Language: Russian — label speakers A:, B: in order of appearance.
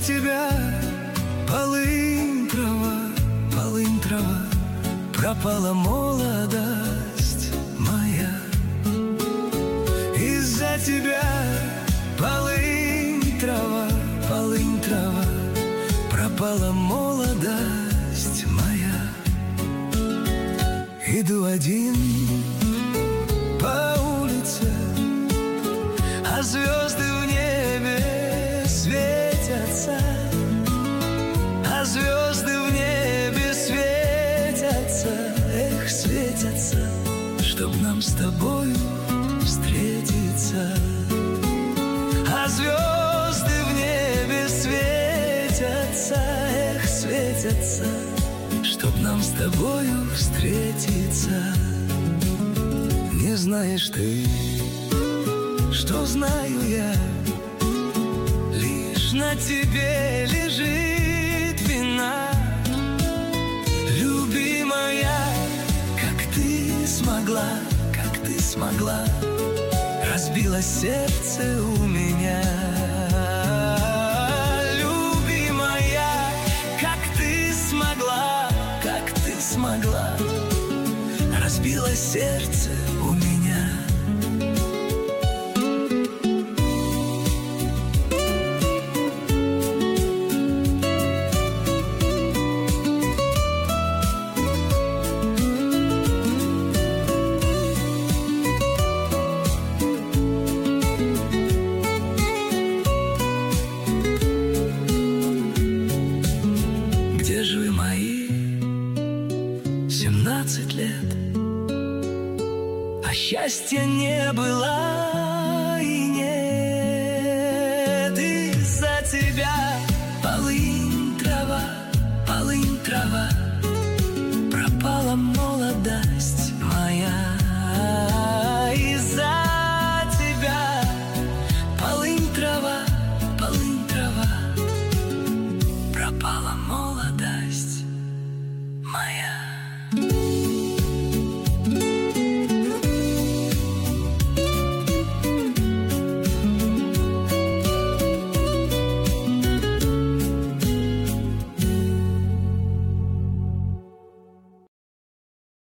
A: тебя полынь трава, пропала молодость моя. Из-за тебя полынь трава, пропала молодость моя. Иду один по улице, а звезды в небе светятся, а звезды в небе светятся, эх, светятся, чтоб нам с тобою встретиться. А звезды в небе светятся, эх, светятся, чтоб нам с тобою встретиться. Не знаешь ты, что знаю я, лишь на тебе лежит вина. Любимая, как ты смогла, разбилось сердце у меня. Любимая, как ты смогла, разбилось сердце у меня. Где же вы, мои 17 лет? А счастья не было и нет. Из-за тебя полынь трава,